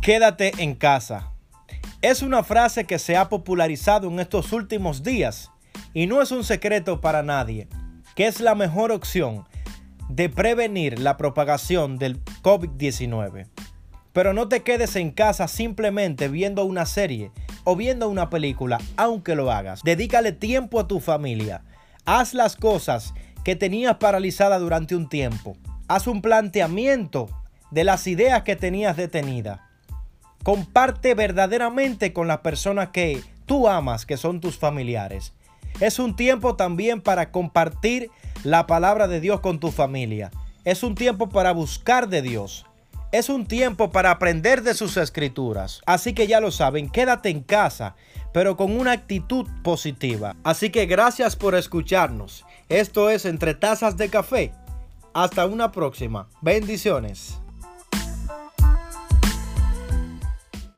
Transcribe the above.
Quédate en casa. Es una frase que se ha popularizado en estos últimos días y no es un secreto para nadie que es la mejor opción de prevenir la propagación del COVID-19. Pero no te quedes en casa simplemente viendo una serie o viendo una película, aunque lo hagas. Dedícale tiempo a tu familia. Haz las cosas que tenías paralizadas durante un tiempo. Haz un planteamiento de las ideas que tenías detenidas. Comparte verdaderamente con las personas que tú amas, que son tus familiares. Es un tiempo también para compartir la palabra de Dios con tu familia. Es un tiempo para buscar de Dios. Es un tiempo para aprender de sus escrituras. Así que ya lo saben, quédate en casa, pero con una actitud positiva. Así que gracias por escucharnos. Esto es Entre Tazas de Café. Hasta una próxima. Bendiciones.